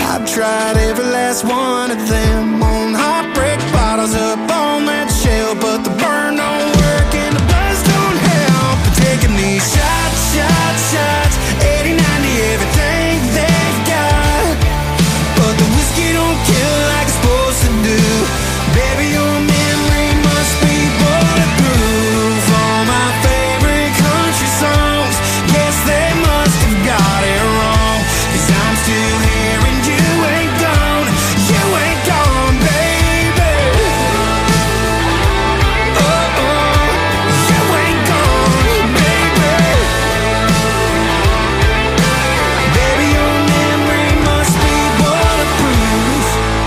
I've tried every last one of them on heartbreak bottles up on that shelf, but the burn don't work and the buzz don't help. But taking these shots, 80, 90, everything they've got, but the whiskey don't kill like it's supposed to do. Baby, your memory must be bulletproof. All my favorite country songs, yes, they must have got it wrong, 'cause I'm still here and you ain't gone, baby. Oh, you ain't gone, baby. Baby, your memory must be bulletproof.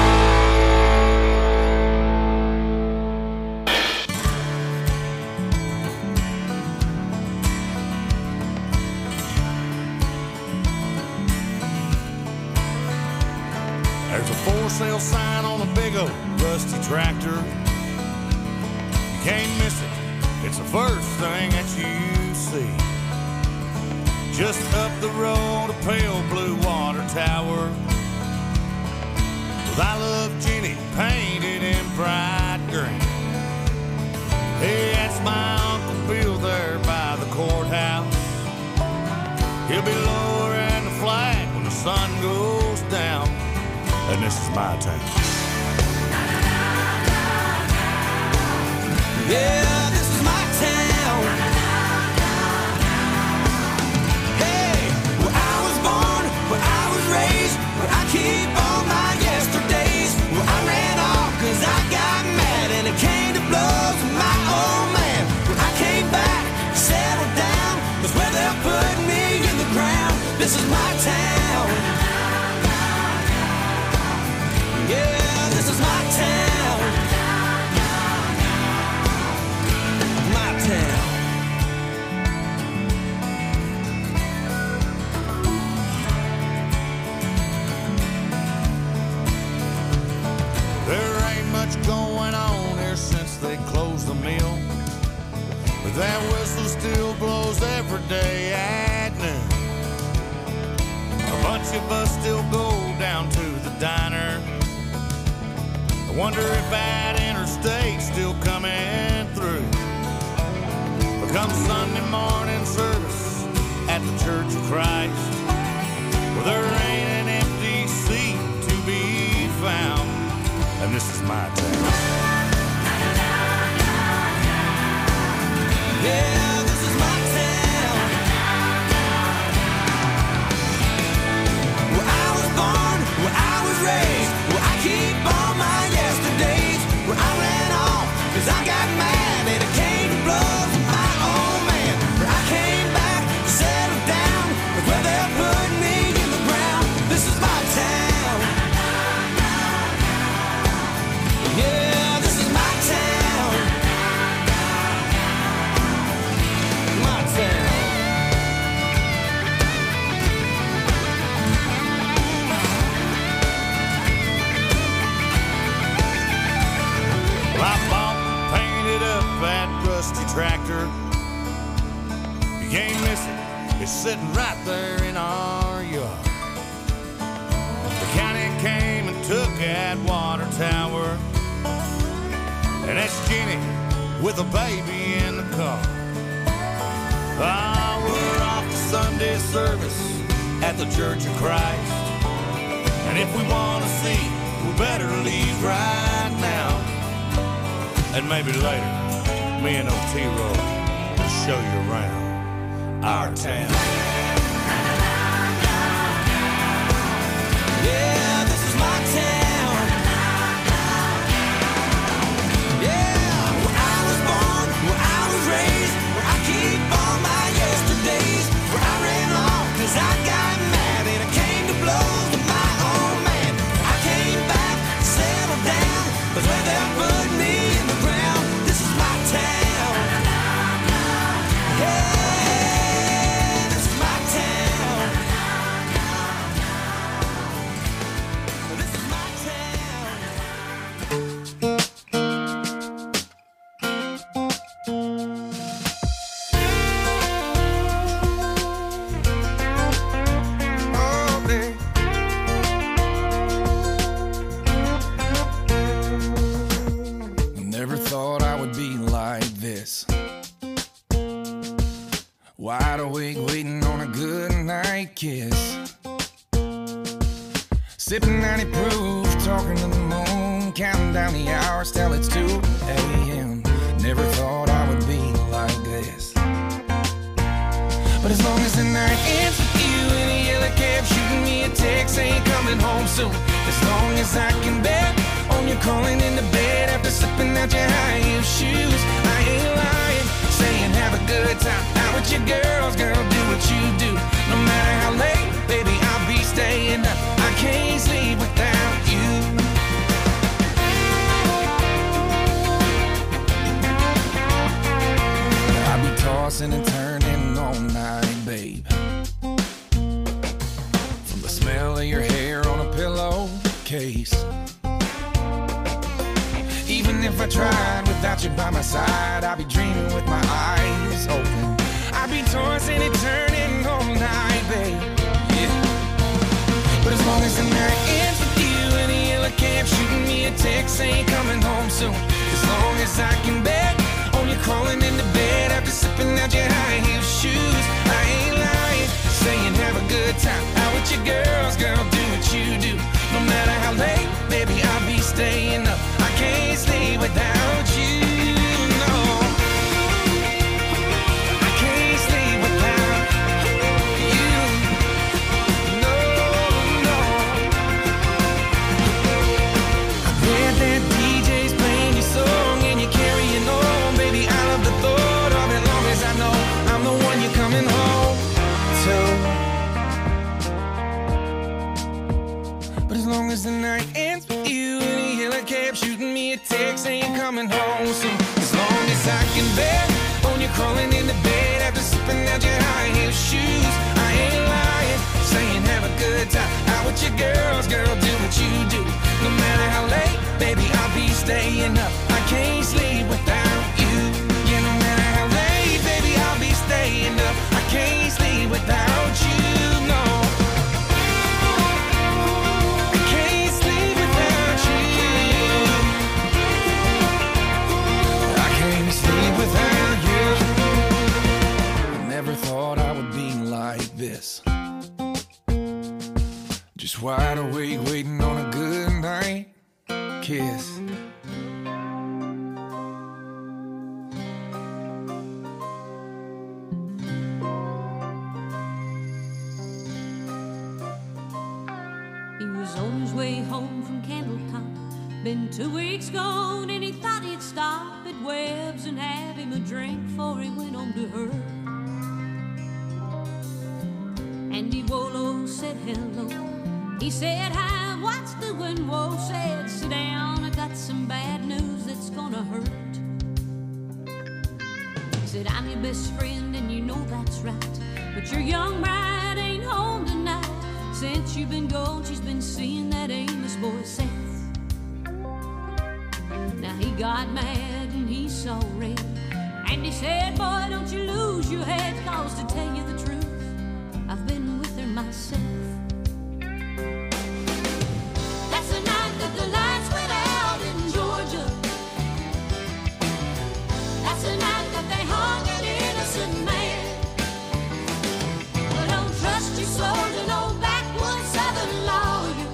There's a for sale sign on a big old rusty tractor. You can't miss it, it's the first thing that you see. Just up the road, a pale blue water tower with I Love Jenny painted in bright green. Hey, that's my Uncle Bill there by the courthouse. He'll be lowering the flag when the sun goes down. And this is my town. Yeah, this is my town. Hey, where I was born, where I was raised, where I keep all my yesterdays, where I ran off 'cause I got mad and it came to blows with my old man. Where I came back, settled down, was where they're putting me in the ground. This is my town. Yeah, this is my town. My town. There ain't much going on here since they closed the mill, but that whistle still blows every day at noon. A bunch of us still go down to the diner. I wonder if that interstate's still coming through. But come Sunday morning service at the Church of Christ, well, there ain't an empty seat to be found. And this is my town. Yeah, this is my town. Where I was born, where I was raised, where I keep all my yesterdays, where I ran off 'cause I got mad and it came to blows with my old man. Where I came back, settled down, with where they're putting me in the ground. This is my town. Yeah, this is my town. My town. Well, I bought and painted up that rusty tractor. You can't miss it, it's sitting right there in our yard. The county came and took that water tower, and that's Jenny with a baby in the car. Oh, we're off to Sunday service at the Church of Christ, and if we want to see, we better leave right now. And maybe later, me and Otero will show you around our town. Yeah, this is my town. Yeah, where I was born, where I was raised, where I keep all my yesterdays, where I ran off 'cause I got mad and it came to blows with my old man. I came back, settled down, was where they put me in the ground. This is my town. Yeah, this is wide awake waiting on a good night kiss. Sipping 90 proof, talking to the moon, counting down the hours till it's 2 a.m. Never thought I would be like this. But as long as the night ends with you in a yellow cab, shooting me a text, ain't coming home soon. As long as I can bet on you calling into bed after slipping out your high heel shoes. I ain't lying, saying have a good time out with your girls, girl, do what you do. No matter how late, baby, I'll be staying up. I can't sleep without you. I'll be tossing and turning all night, babe. From the smell of your hair on a pillowcase. Even if I tried without you by my side, I'd be dreaming with my eyes open. I'd be tossing and turning all night, babe. Yeah. But as long as the night ends with you in a yellow cab, shooting me a text, ain't coming home soon. As long as I can bet on you crawling into bed after sipping out your high heel shoes. I ain't lying, saying have a good time out with your girls, girl, do what you do. No matter how late, baby, I'll be staying up. I can't sleep without you, no. I can't sleep without you, no, no. I bet that DJ's playing your song and you're carrying on, baby. I love the thought of it, long as I know I'm the one you're coming home to. But as long as the night ends with you in a yellow cab, shooting me a text, ain't coming home soon. As long as I can bet on you crawling into bed after slipping out your high heel shoes. I ain't lying, saying have a good time out with your girls, girl, do what you do. No matter how late, baby, I'll be staying up. I can't sleep without you. Yeah, no matter how late, baby, I'll be staying up. I can't sleep without you, no. Without you, I never thought I would be like this. Just wide awake waiting on a good night kiss. He was on his way home from Candletop. Been 2 weeks gone and he thought he'd stop at Webb's and have him a drink before he went home to her. Andy Wolo said hello. He said hi, what's doing? Whoa, said sit down, I got some bad news that's gonna hurt. He said I'm your best friend and you know that's right, but your young bride ain't home tonight. Since you've been gone, she's been seeing that Amos boy Seth. Now he got mad and he saw red, and he said, boy, don't you lose your head, cause to tell you the truth, I've been with her myself. That's the night that the lights went out in Georgia. That's the night that they hung an innocent man. But don't trust your soul to no backwoods southern lawyer,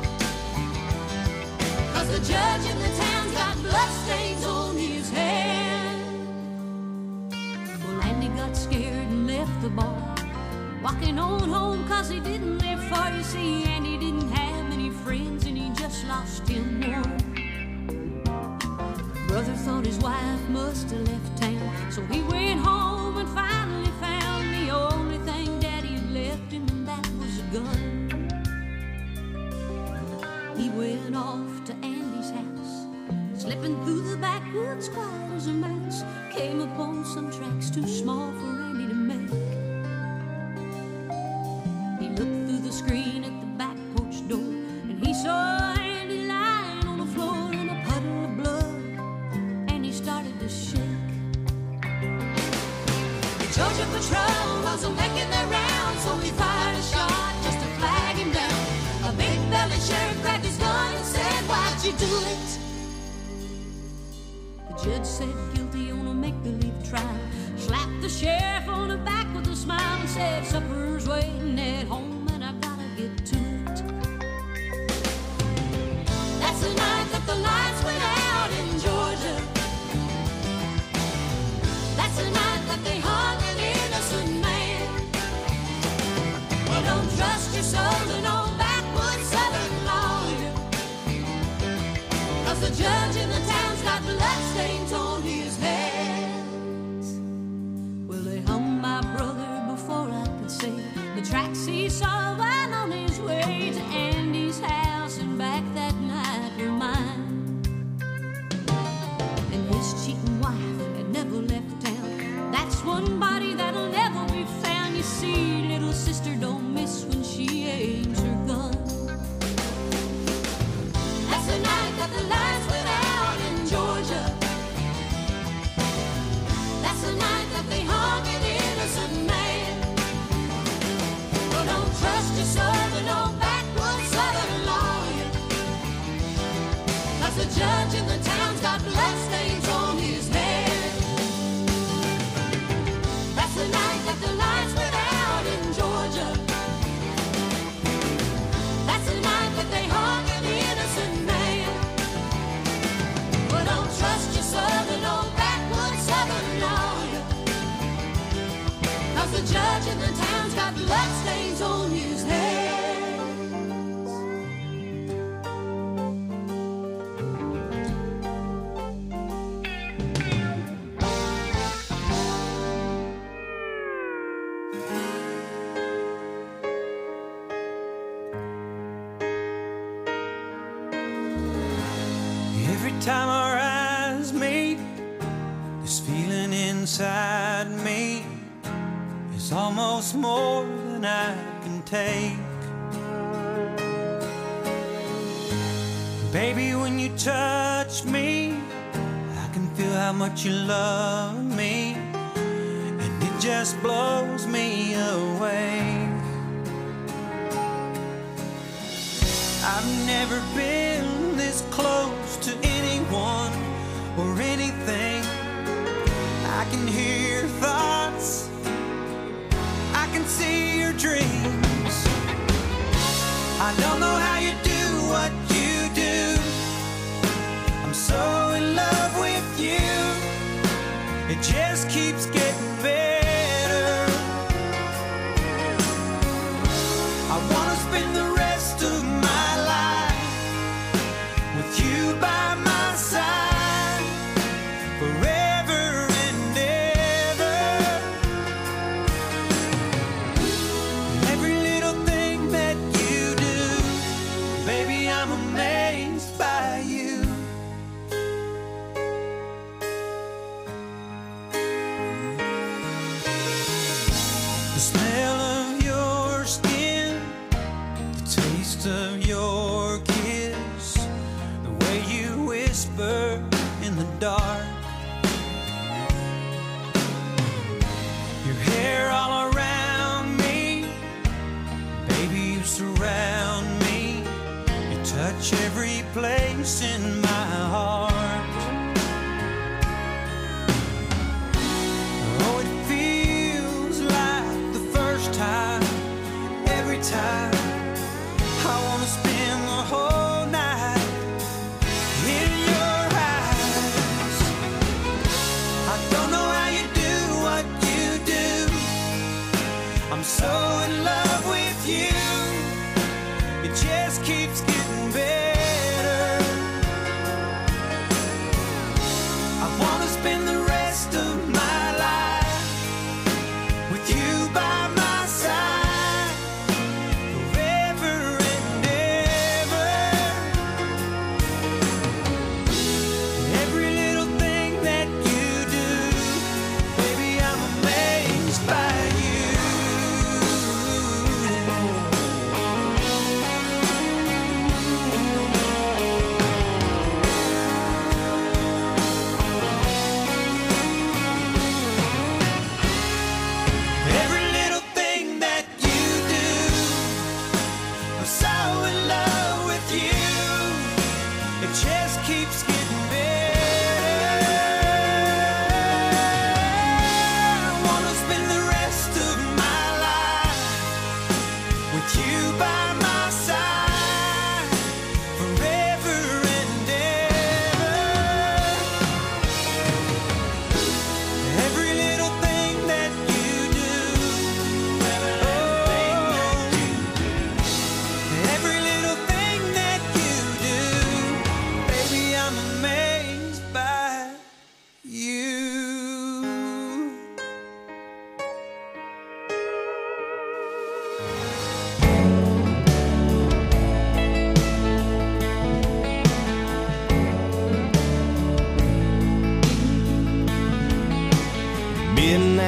cause the judge in the town's got bloodstains on his hand. Well, Andy got scared and left the bar, walking on home cause he didn't live far. You see, Andy didn't have many friends and he just lost him one. Brother thought his wife must have left town, so he went home and finally found the only thing Daddy had left him, and that was a gun. He went off to Andy's house, slipping through the backwoods quiet as a mouse, came upon some tracks too small for Andy to make. He looked through the screen at the back porch door, and he saw Andy lying on the floor in a puddle of blood, and he started to shake. The Georgia patrol wasn't making their rounds, so he fired a shot just to flag him down. A big-bellied sheriff grabbed his gun and said, why'd you do it? The judge said guilty on a make-believe trial, slapped the sheriff on the back with a smile, said supper's waiting at home and I gotta get to it. That's the night that the lights went out in Georgia. That's the night that they hung an innocent man. Well, don't trust your soul to no backwoods southern lawyer, 'cause the judge in the town's got bloodstains on his hands. Well, they hung my brother before I could say the tracks he saw while on his way to Andy's house, and back that night were mine. And his cheating wife had never left town. That's one body that'll never be found. You see, little sister don't miss when she aims her gun. That's the night that the lights went out in Georgia. That's the night that they hung an innocent man. Well, don't trust your soul to no backwoods southern lawyer, 'cause the judge in the town's got bloodstains on his hands. That's the night that the lights went out in Georgia. That's the night that they hung an innocent man. Well, don't trust your soul to no backwoods southern lawyer, 'cause the judge in the town's got bloodstains on his hands. Every time our eyes meet, this feeling inside me is almost more than I can take. Baby, when you touch me, I can feel how much you love me, and it just blows me away. I've never been this close to anyone or anything. I can hear thoughts, I can see your dreams. I don't know how you do what you do. I'm so in love with you. It just keeps getting better. I wanna spend the rest of my life with you by my side, forever and ever. Every little thing that you do, baby, I'm amazed by you. The smell of your skin, the taste of your kiss, the way you whisper in the dark, your hair all around me, baby, you surround me, you touch every place in my heart. Oh, it feels like the first time, every time. I wanna spend the whole night in your eyes. I don't know how you do what you do. I'm so in love with you. It just keeps getting better.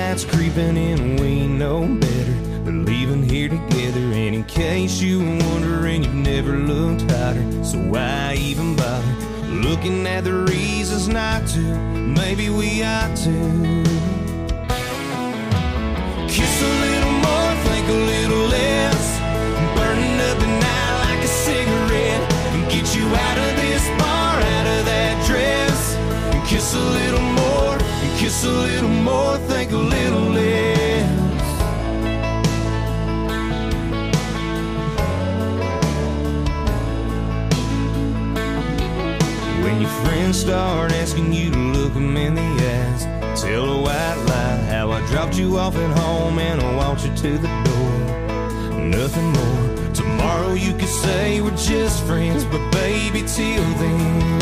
night's creeping in, we know better. We're leaving here together, and in case you were wondering, you've never looked hotter. So why even bother looking at the reasons not to? Maybe we ought to kiss a little more, think a little less, burning up the night like a cigarette, and get you out of this bar, out of that dress, and kiss a little more, and kiss a little more, think a little less. When your friends start asking you to look them in the eyes, tell a white lie how I dropped you off at home and I walked you to the door. Nothing more. Tomorrow you could say we're just friends, but baby, till then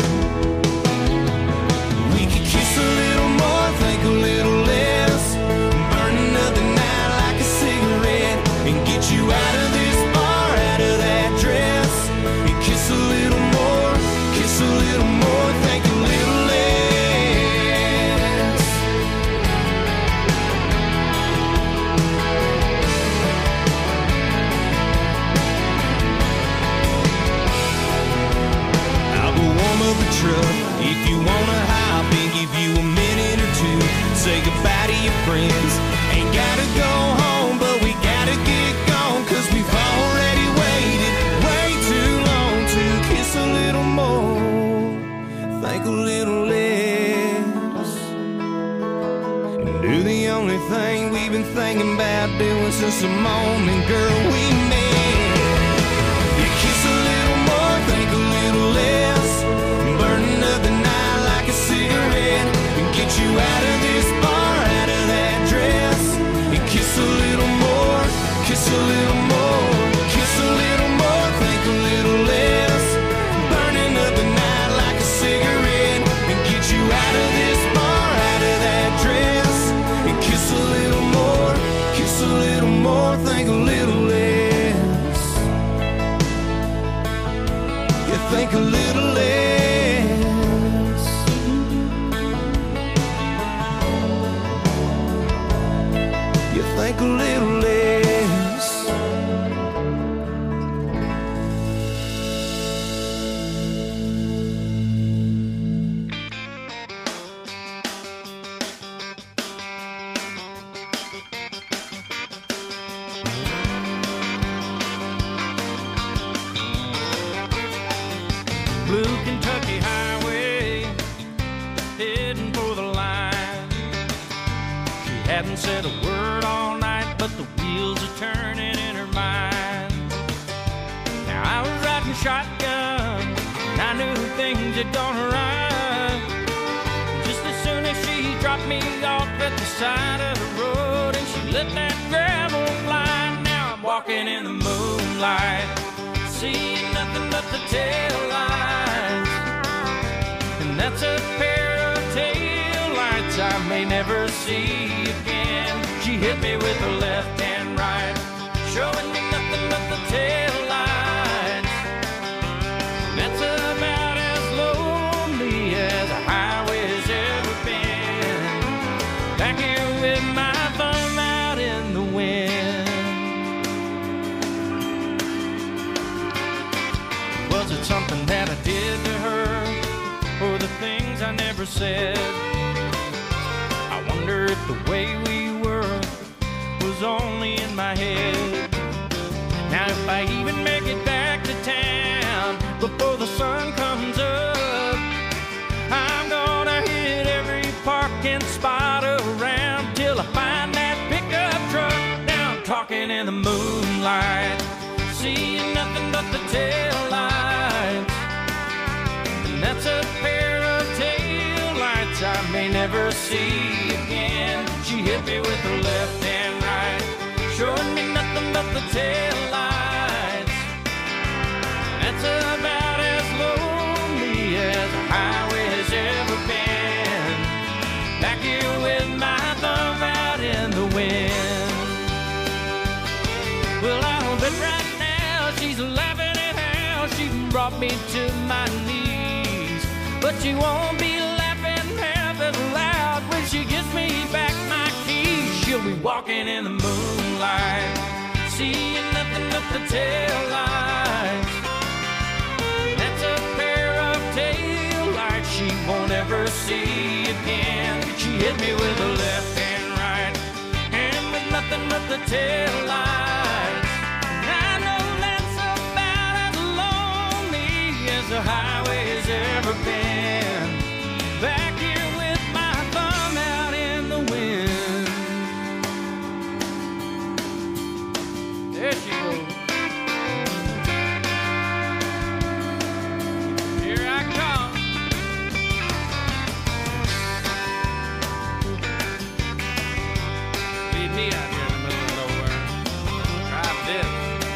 we could kiss a little more, think a little less, burning up the night like a cigarette, and get you out of this bar, out of that dress, and kiss a little more, kiss a little more, think a little less. I'll go warm up the truck if you wanna hop in, give you a minute or two, say goodbye to your friends. Ain't gotta go home, but we gotta get gone, 'cause we've already waited way too long to kiss a little more, think a little less, and do the only thing we've been thinking about doing since the moment, girl, we met. You kiss a little more, think a little less, burning up the night like a cigarette, and get you out of this bar, out of that dress, and kiss a little more, kiss a little more, kiss a little more, think a little less, burning up the night like a cigarette, and get you out of this bar, out of that dress, and kiss a little more, kiss a little more, think a little less. You think a little less. You think a little less. Blue Kentucky Highway, heading for the line. She hadn't said a word all night, but the wheels are turning in her mind. Now I was riding shotgun, and I knew things had gone right. Just as soon as she dropped me off at the side of the road, and she let that gravel fly. Now I'm walking in the moonlight, seeing nothing but the tail lights, and that's a pair of tail lights I may never see again. She hit me with her left and right, showing me nothing but the tail lights. That's about as lonely as a highway's ever been. Back here with my thumb out in the wind. Was it something that I did to her, or the things I never said? I wonder if the way we were was only in my head. Now if I even make it back to town before the sun comes up, I'm gonna hit every parking spot around till I find that pickup truck. Now I'm talking in the moonlight, seeing nothing but the tail lights, and that's a pair of tail lights I may never see again. She hit me with her left and right, showing me nothing but the tail lights. That's about as lonely as a highway's ever been. Back here with my thumb out in the wind. Well, I don't bet right now she's laughing at how she brought me to my knees, but she won't be laughing half as loud when she gives me back my keys. You'll be walking in the moonlight, seeing nothing but the taillights. That's a pair of taillights she won't ever see again. She hit me with a left and right, and with nothing but the taillights. I know that's about as lonely as the highway's ever been. Back here with my thumb out in the wind. There she goes. Here I come. Leave me out here in the middle of nowhere. Try this.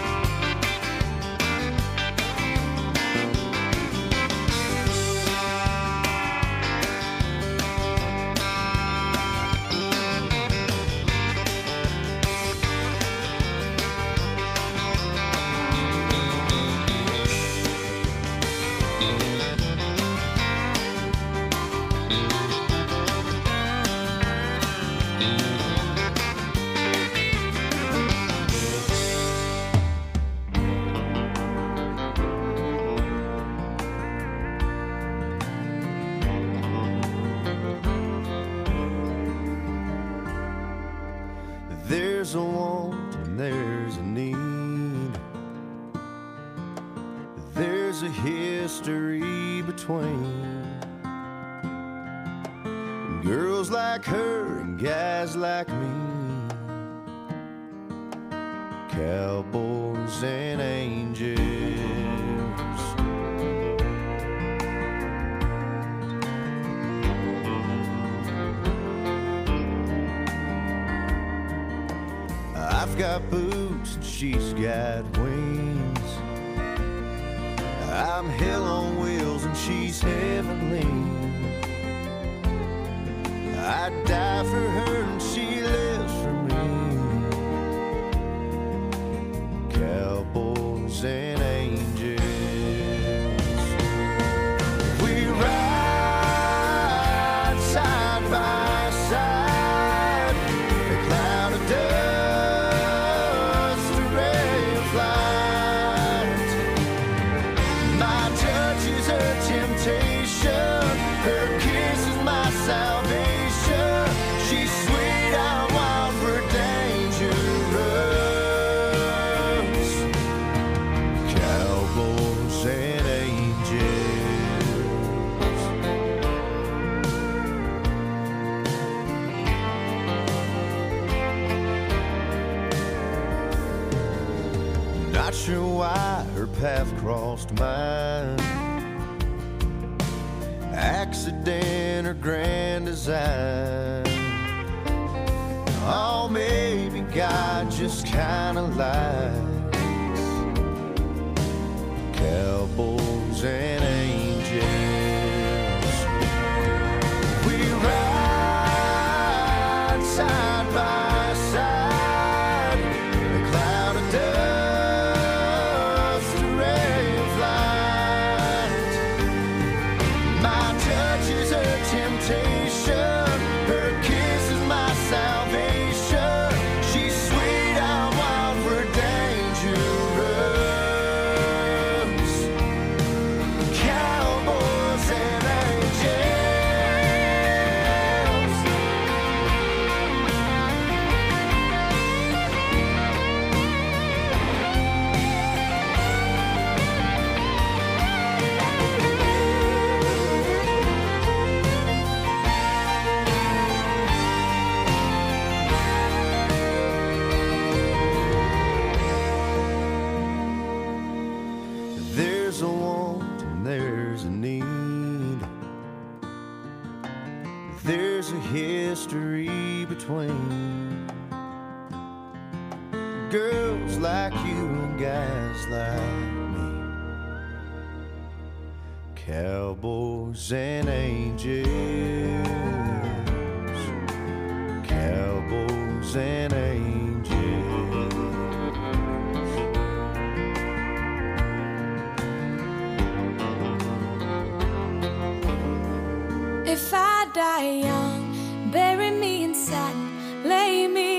There's a want and there's a need. There's a history between girls like her and guys like me, cowboys and angels. I've got boots and she's got wings. I'm hell on wheels and she's heavenly. I'd die for her and she lives for me. Cowboys and angels. We ride side by side, a cloud of dust, a ray of light. My touch is her temptation, her kiss is my salvation. She's sweet, I'm wild, we're dangerous. Cowboys and angels. Not sure why her path crossed mine. Accident or grand design. Oh, maybe God just kinda lied. Cowboys and angels. We ride side by side, a cloud of dust, a ray of light. My touch is her temptation, her kiss is my salvation. She's sweet, I'm wild, we're dangerous. Cowboys and angels. There's a want and there's a need. There's a history between girls like you and guys like me. Cowboys and angels. Cowboys and angels. If I die young, bury me in satin, lay me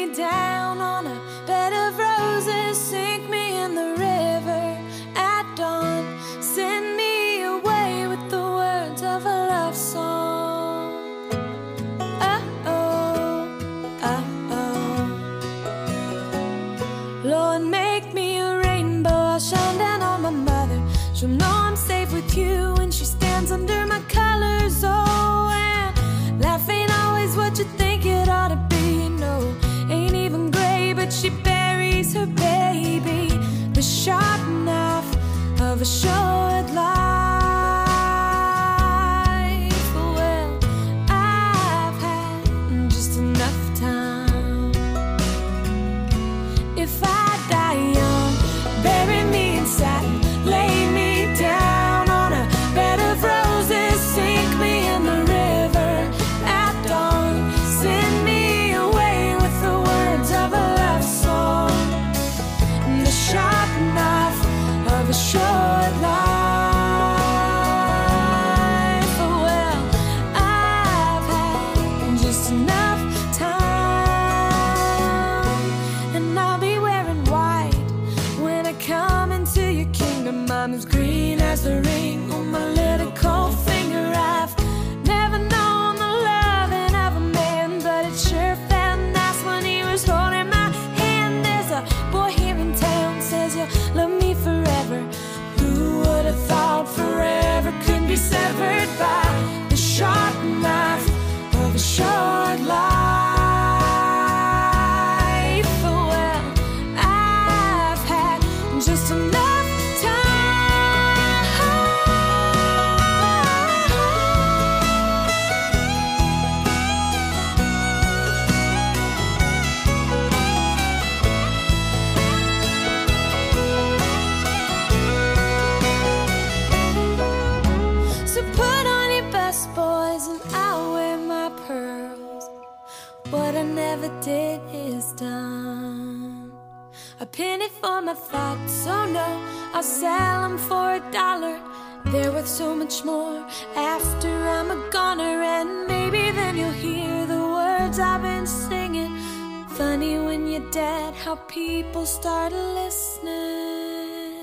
the deed is done. A penny for my thoughts, oh no, I'll sell them for $1. They're worth so much more after I'm a goner. And maybe then you'll hear the words I've been singing. Funny when you're dead, how people start listening.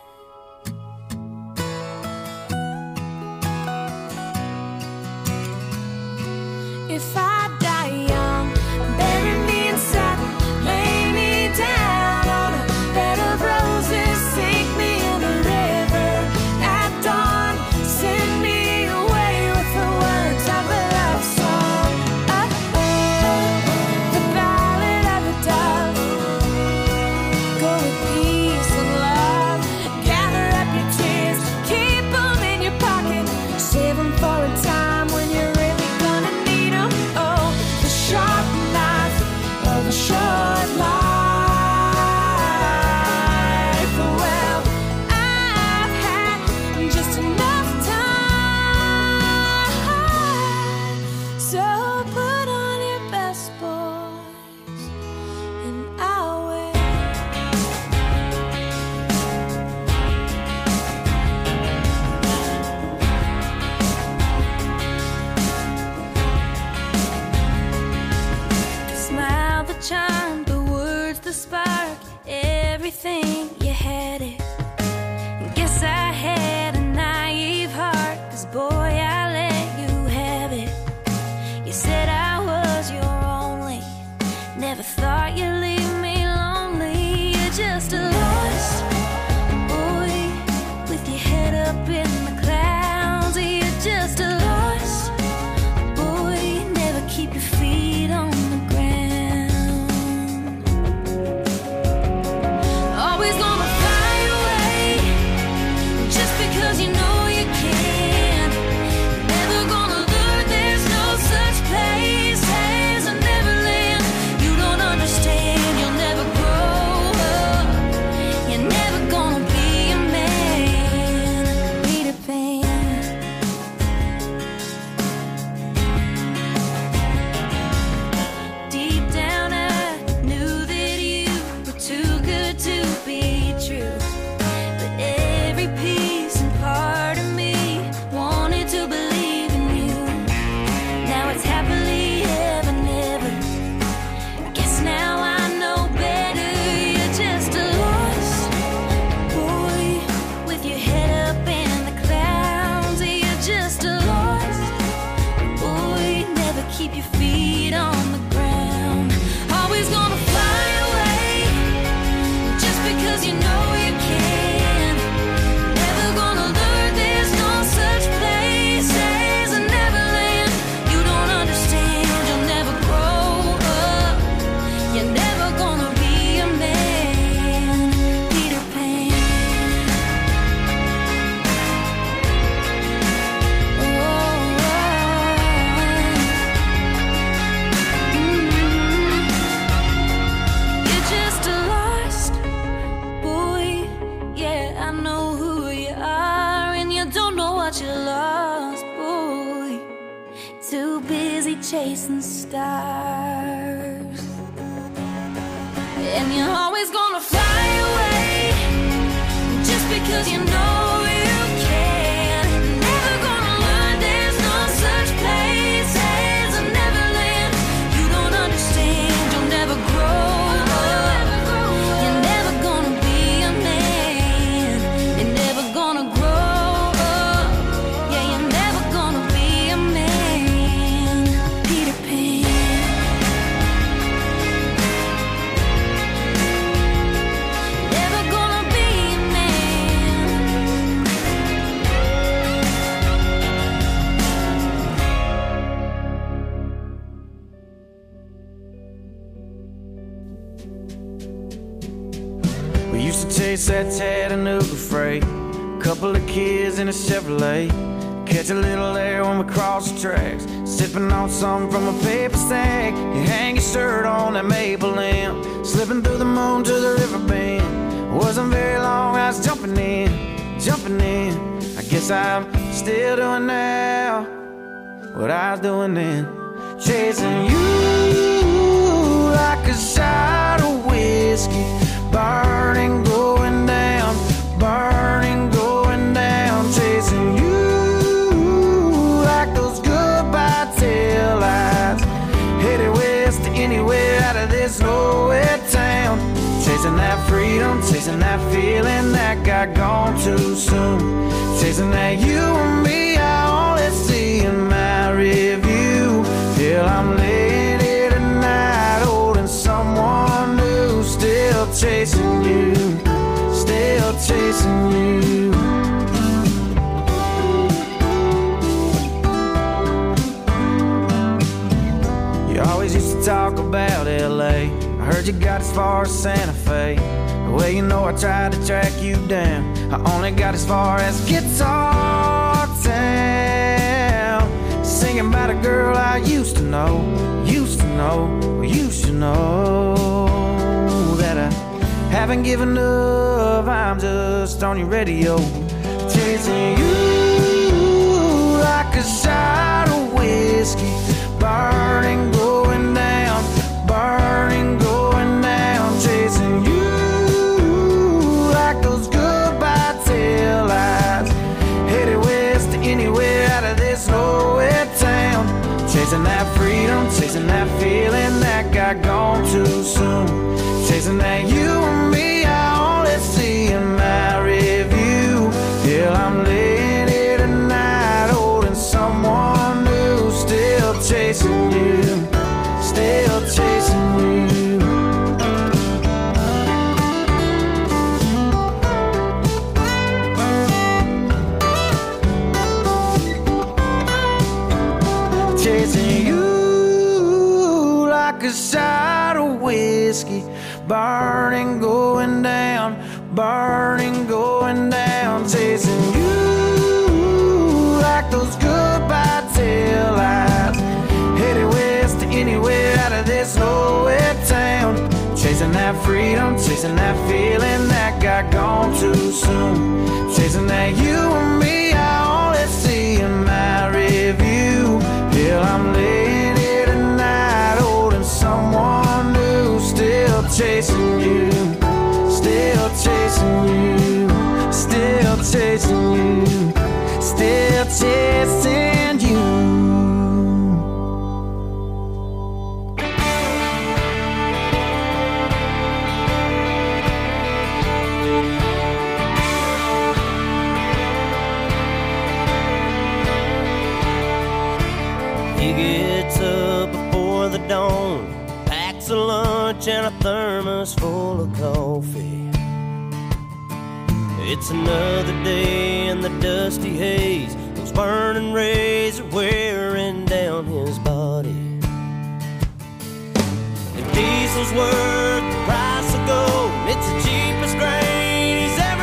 If I die young, bury me in satin, lay me down on a bed of roses, sink me in the river at dawn, send me away with the words of a love song. The ballad of a dove. Go with peace and love. Gather up your tears, keep them in your pocket, save them for a time when you're really gonna need them. Oh, the sharp knife of a short life. Well, I've had just enough time. So put on your best, boys, and I'll wait. The smile, the charm, the words, the spark, everything, you had it. Guess I had a naive heart, 'cause boy, I let you have it. You said I was your only, never thought you'd leave me lonely. You're just a lost boy with your head up in the clouds. You're just a lost boy, never keep your feet on the ground. Always gonna fly away just because you know you can. Never gonna learn there's no such place as a Neverland. You don't understand, you'll never grow up. You're never gonna be a man. Peter Pan. Deep down I knew that you were too good to be true. But every piece and part of me wanted to believe in you. Now it's happily ever, never. Guess now I know better. You're just a lost boy with your head up in the clouds. You're just a lost boy, never keep your feet on the ground. Always gonna fly away just because you know you can. Never gonna learn there's no such place as a Neverland. You don't understand, you'll never grow up. You're never gonna be a man. Peter Pan. You're just a lost boy. Yeah, I know who you are, and you don't know what you lost, boy. Too busy chasing stars, and you're always gonna fly away just because you know you can. Never gonna learn there's no such place as a Neverland. You don't understand, you'll never grow up. You're never gonna be a man. You're never gonna grow up. Yeah, you're never gonna be a man. Peter Pan. Never gonna be a man. We used to chase that Chattanooga freight, couple of kids in a Chevrolet, catch a little air when we cross the tracks, sipping on something from a paper sack. You hang your shirt on that maple limb, slipping through the moon to the river bend. Wasn't very long, I was jumping in. I guess I'm still doing now what I was doing then, chasing you. like a shot of whiskey. Burning, going down, burning, going down. Chasing you like those goodbye tail lights. Headed west to anywhere out of this nowhere town. Chasing that freedom, chasing that feeling that got gone too soon. Chasing that you and me, I only see in my review. Till I'm laying here tonight, holding someone new. Still chasing you, still chasing you. You always used to talk about LA. I heard you got as far as Santa Fe. Well, you know I tried to track you down. I only got as far as Guitar Town. Singing about a girl I used to know, used to know, used to know. That I haven't given up, I'm just on your radio. Chasing you like a shot of whiskey. Burning, going down, burning, going down. Chasing you like those goodbye tail lights. Headed west to anywhere out of this nowhere town. Chasing that freedom, chasing that feeling that got gone too soon. Chasing that you and me, I only see in my review. Till I'm laying here tonight, holding someone new. Still chasing you, still chasing you. Chasing you like a shot of whiskey. Burning, going down, burning, going down. Chasing you like those goodbye tail lights. Headed west to anywhere out of this nowhere town. Chasing that freedom, chasing that feeling that got gone too soon. Chasing that you and me, I only see in my review. Till I'm laying here tonight, holding someone new. Still chasing you, still chasing you, still chasing you, still chasing you. He gets up before the dawn, packs a lunch and a thermos full of coffee. It's another day in the dusty haze. Those burning rays are wearing down his body. If diesel's worth the price of gold, it's the cheapest grain he's ever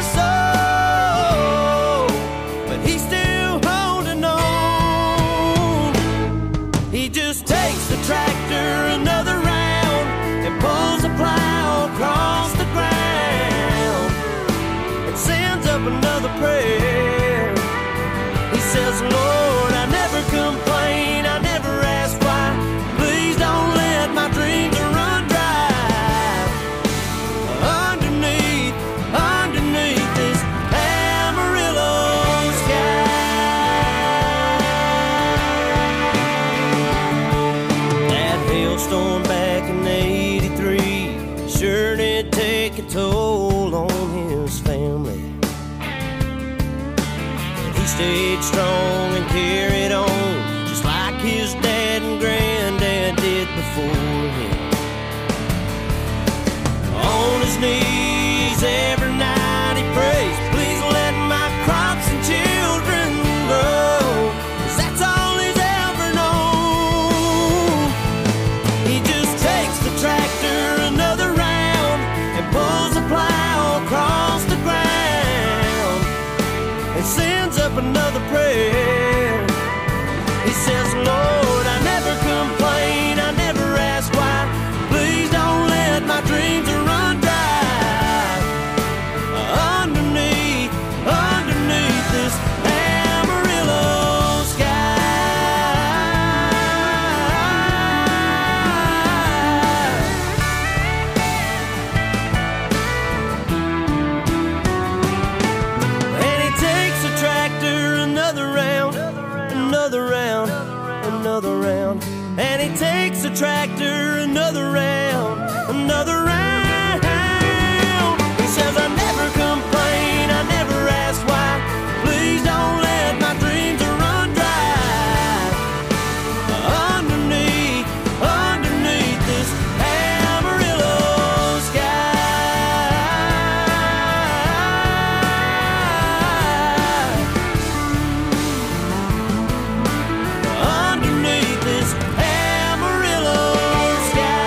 sold. But he's still holding on. He just takes the tractor another round and pulls a plow across the ground and sends up another prayer. He says, Lord, I never complain, I never ask why. Please don't let my dreams run dry. Underneath this Amarillo sky. That hailstorm back in '83 sure did take a toll on his family. He stayed strong and carried on, just like his dad and granddad did before him. On his knees every night he prays, please let my crops and children grow, 'cause that's all he's ever known. He just takes the tractor another round and pulls the plow across the ground and sends up another prayer. He says, Lord, I never complain, I never ask why. Please don't let my dreams run dry. Underneath this Amarillo sky. another round. And he takes the tractor another round, another round. He says, I never complain, I never ask why. Please don't let my dreams run dry. Underneath this Amarillo sky. Underneath this Amarillo sky.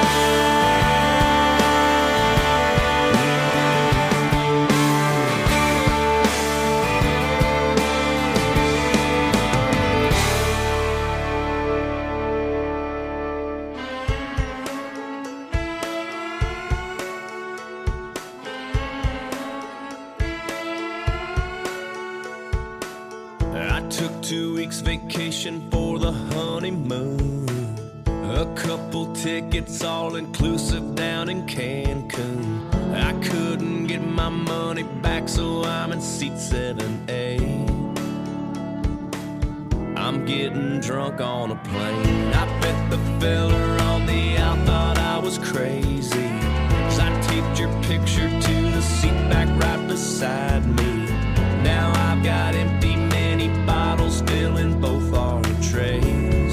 I took 2 weeks vacation for the honeymoon. A couple tickets all inclusive down in Cancun. I couldn't get my money back, so I'm in seat 7A. I'm getting drunk on a plane. I bet the fella on the out thought I was crazy, 'cause I taped your picture to the seat back right beside me. Now I've got empty mini bottles still in both our trays.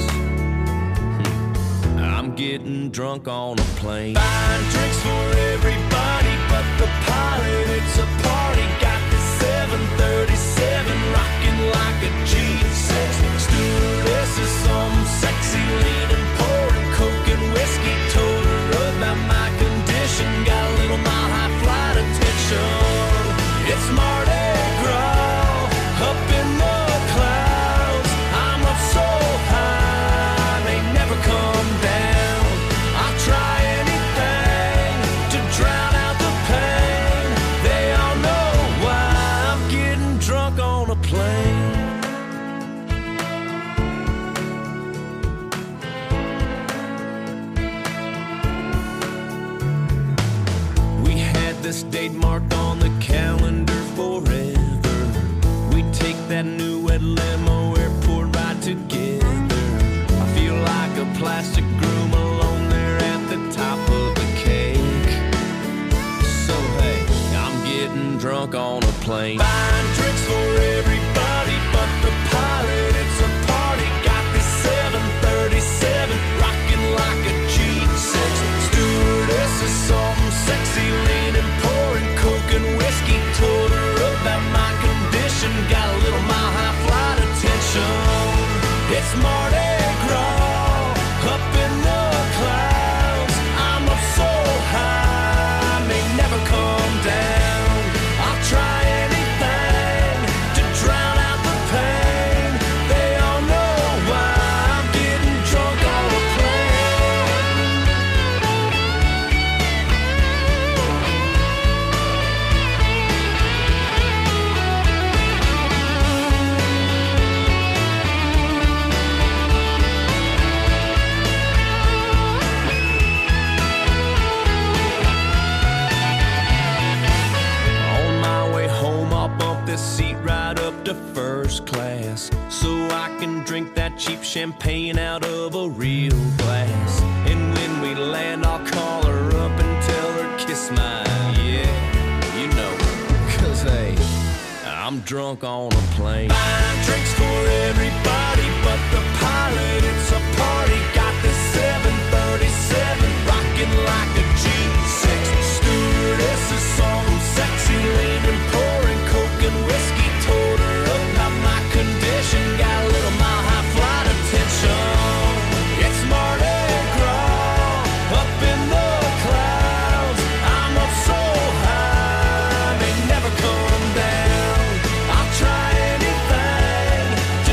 I'm getting drunk on a plane. Buying drinks for everybody but the pilot. It's a party. Got this 737 rocking like a G6. Stewardess is some sexy leaning, pouring coke and whiskey. Told her about my condition. Got a little mile high flight attention. It's Mardi Gras up in the clouds. I'm up so high, may never come down. I'll try anything to drown out the pain. They all know why I'm getting drunk on a plane. We had this date marked on the calendar forever. We take that new wet limo airport ride together. I feel like a plastic groom alone there at the top of the cake. So hey, I'm getting drunk on a plane. Buying drinks for everybody but the pilot. It's a party. Got this 737 rocking like a G6. Stewardess is some sexy leaning, pouring coke and whiskey. Told her about my condition. Got a little mile high flight attention. It's Mardi Gras up in the clouds. I'm up so high, may never come down. I'll try anything to drown out the pain. They all know why I'm getting drunk on a plane. On my way home, I'll bump this seat right up to first class, so I can drink that cheap champagne out of a real glass. And when we land, I'll call her up and tell her kiss my, yeah, you know, 'cause hey, I'm drunk on a plane. Buying drinks for everybody but the pilot. It's a party. Got this 737 rocking like a G6. Stewardess is some sexy leaning, pouring coke and whiskey. Told her about my condition. Got a little mile high flight attention. It's Mardi Gras up in the clouds. I'm up so high, may never come down. I'll try anything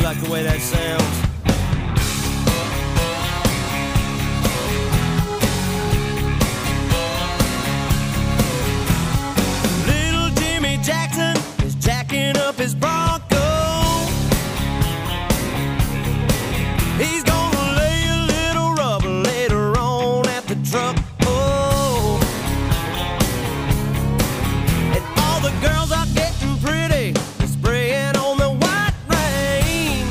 like the way that sounds. Little Jimmy Jackson is jacking up his Bronco. He's gonna lay a little rubber later on at the truck. Oh, and all the girls are getting pretty, they're spraying on the white rain.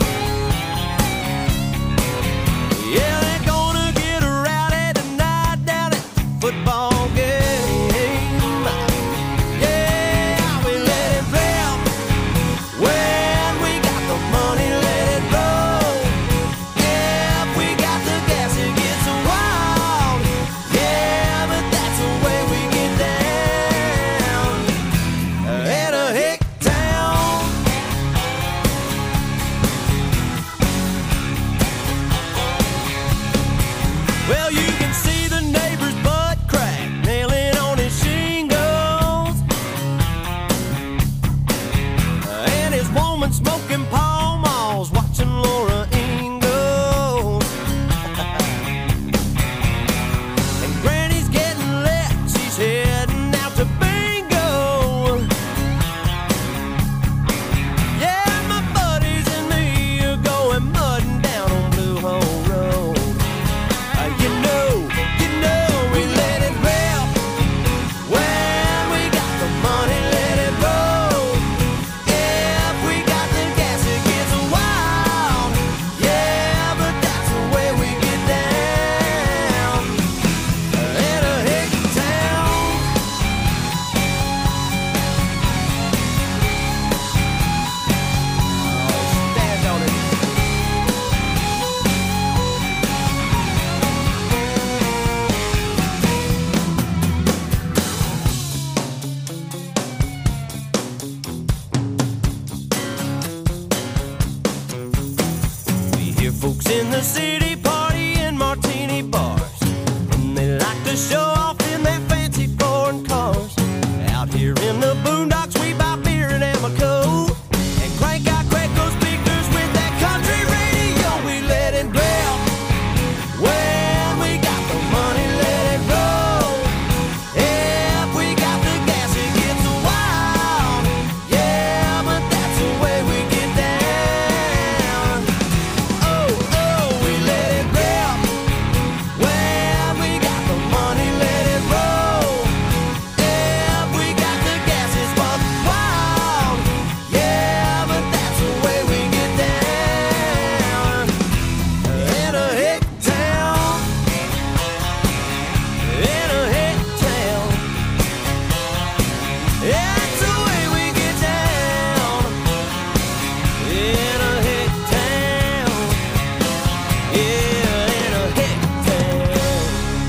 Yeah, they're gonna get rowdy tonight down at the football game. Yeah, we let it rip. When we got the money, let it roll. Yeah, if we got the gas, it gets wild. Yeah, but that's the way we get down. In a hick town. Well, you can see the neighbor's butt crack nailing on his shingles, and his woman smoking Pall Malls, watching Laura Ingalls. And Granny's getting left, she's heading out to bingo. Yeah, my buddies and me are going mudding down on Blue Hole Road. You know, we let it rip. When we got the money, let it roll. If we got the gas, it gets wild. Yeah, but that's the way we get down. In a hick town. Oh, stand on it. We hear folks in the city party in martini bars, and they like to show off in their fancy foreign cars. Out here in the boondocks, we buy beer and Amoco and crank out Craco speakers with that country radio. We let it rip. When we got the money, let it roll. If we got the gas, it gets wild. Yeah, but that's the way we get down. Oh, we let it rip. When we got the money, let it roll. If we got the gas, it's buck wild. Yeah, but that's the way we get down. In a hick town. In a hick town. That's the way we get down. In a hick town. Yeah, in a hick town.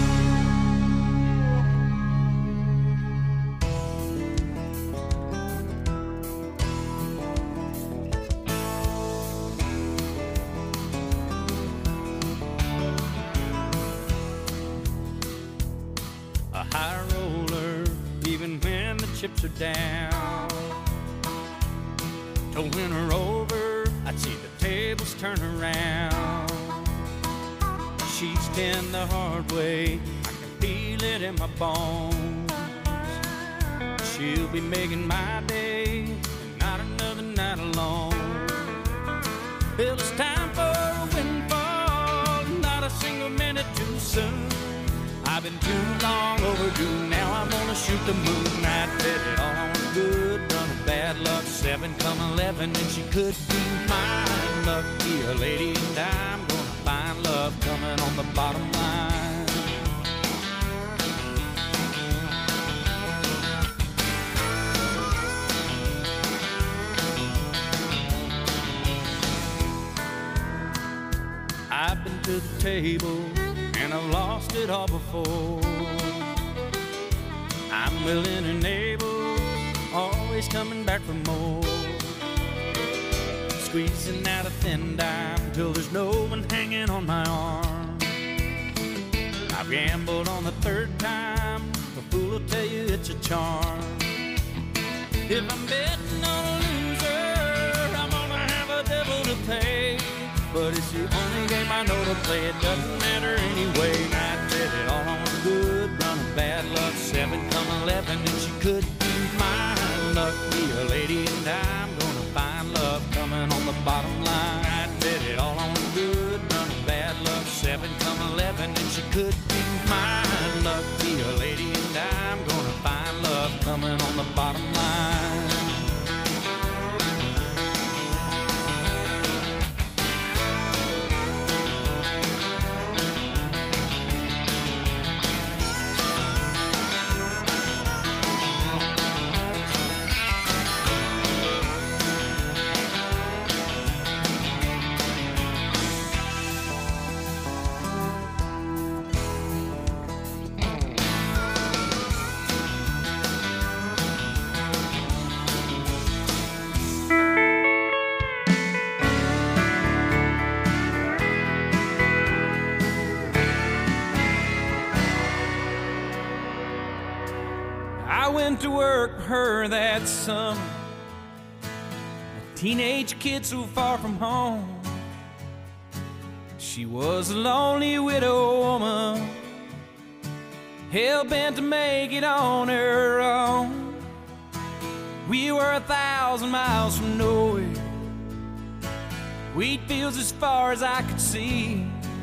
A high roller, even when the chips are down. To win her over, I'd see the tables turn around. She's been the hard way, I can feel it in my bones. She'll be making my day, and not another night alone. Well, it's time for a windfall, not a single minute too soon. I've been too long overdue, now I'm gonna shoot the moon. I'd bet it all on a good run of bad luck. 7 come 11, and she could be mine. Lucky a lady, and I'm gonna find love coming on the bottom line. I've been to the table, and I've lost it all before. I'm willing and able, always coming back for more. Squeezing out a thin dime till there's no one hanging on my arm. I've gambled on the third time, a fool will tell you it's a charm. If I'm betting on a loser, I'm gonna have a devil to pay. but it's the only game I know to play. It doesn't matter anyway. I did it all on good run of bad luck. 7 come 11, and she could be mine. Luck be a lady, and I'm gonna find love coming on the bottom line. I did it all on good run of bad luck. 7 come 11, and she could be mine. Luck be a lady, and I'm gonna find love coming on the bottom line. To work for her that summer, a teenage kid so far from home. She was a lonely widow woman, hell-bent to make it on her own. We were 1,000 miles from nowhere, wheat fields as far as I could see,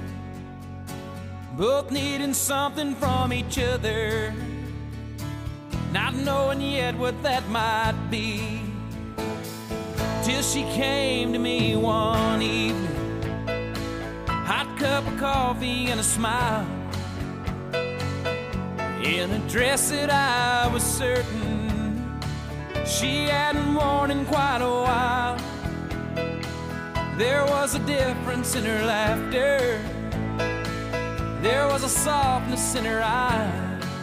both needing something from each other, not knowing yet what that might be. Till she came to me one evening, hot cup of coffee and a smile, in a dress that I was certain she hadn't worn in quite a while. There was a difference in her laughter, there was a softness in her eyes,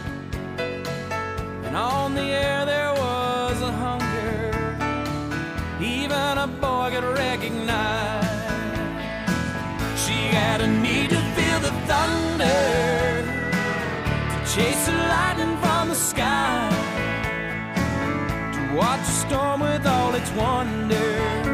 and on the air there was a hunger even a boy could recognize. She had a need to feel the thunder, to chase the lightning from the sky, to watch a storm with all its wonder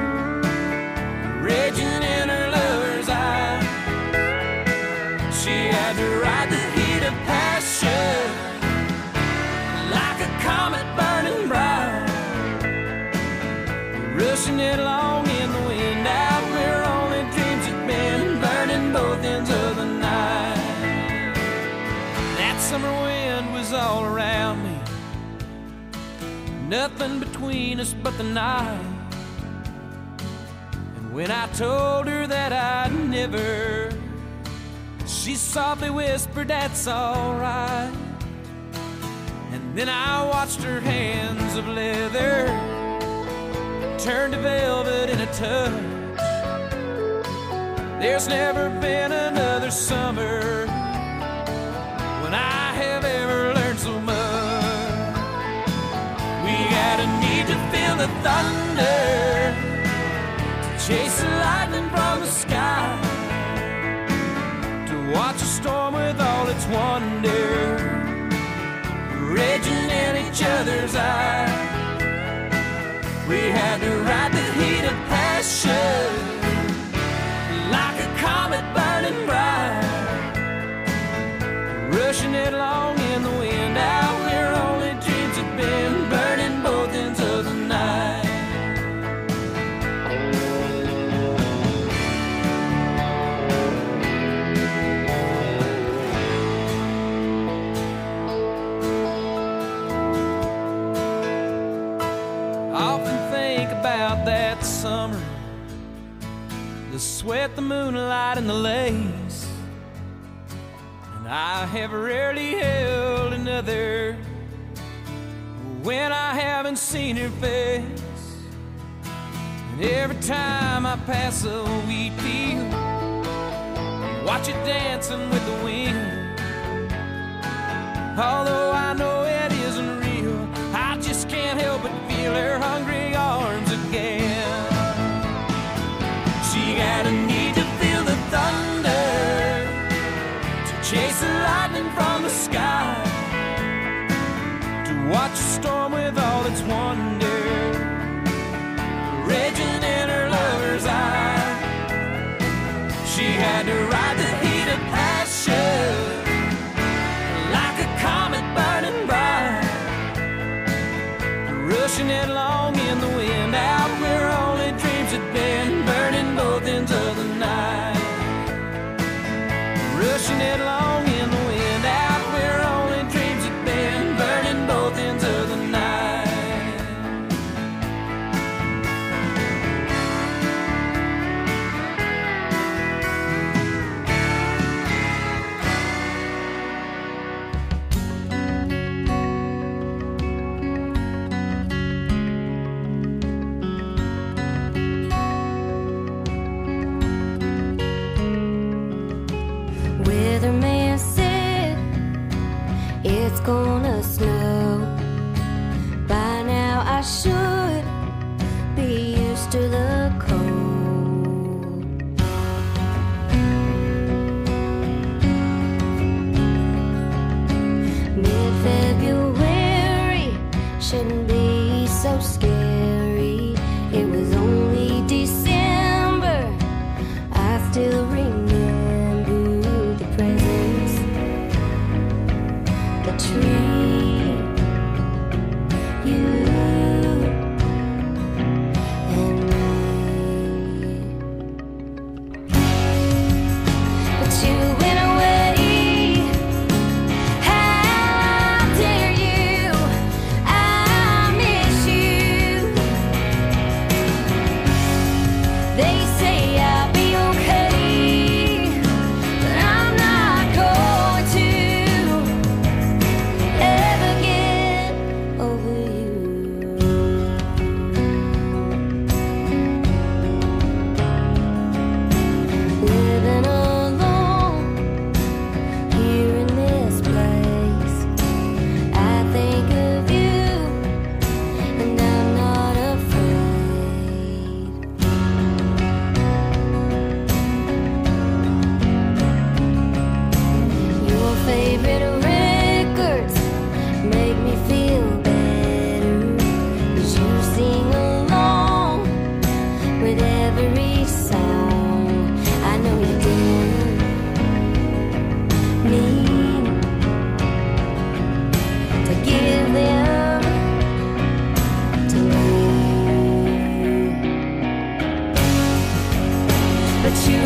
raging in her lover's eyes. She had to ride the heat of passion like a comet burning bright, rushing it along in the wind out where only dreams had been, burning both ends of the night. That summer wind was all around me, nothing between us but the night. And when I told her that I'd never, she softly whispered, "That's all right." And then I watched her hands of leather turn to velvet in a touch. There's never been another summer when I have ever learned so much. We had a need to feel the thunder, to chase the lightning from the sky, to watch a storm with all its wonder raging in each other's eyes. We had to ride the heat of passion like a comet burning bright, rushing it along in the wind out where only dreams had been, burning both ends of the night. About that summer, the sweat, the moonlight, and the lace, and I have rarely held another when I haven't seen her face. And every time I pass a wheat field, watch it dancing with the wind, although I know it isn't real, I just can't help but feel her hungry arms again. She had a need to feel the thunder, to chase the lightning from the sky, to watch a storm with all its wonder raging in her lover's eye. tried to ride the heat of passion like a comet burning bright, rushing headlong in the wind out where only dreams had been, burning both ends of the night, rushing headlong in the wind out where only dreams had been, burning both ends of the night. Weatherman said it's gonna snow. By now I should be used to the cold. Mid-February shouldn't be so scary. It was only December. I still remember the presents, the tree, you and me. But you went away. How dare you? I miss you. They say I'll be okay, but I'm not going to ever get over you. Living alone here in this place, I think of you and I'm not afraid. Your favorite records make me feel better, 'cause you sing along with every song. I know you didn't mean to give them to me, but you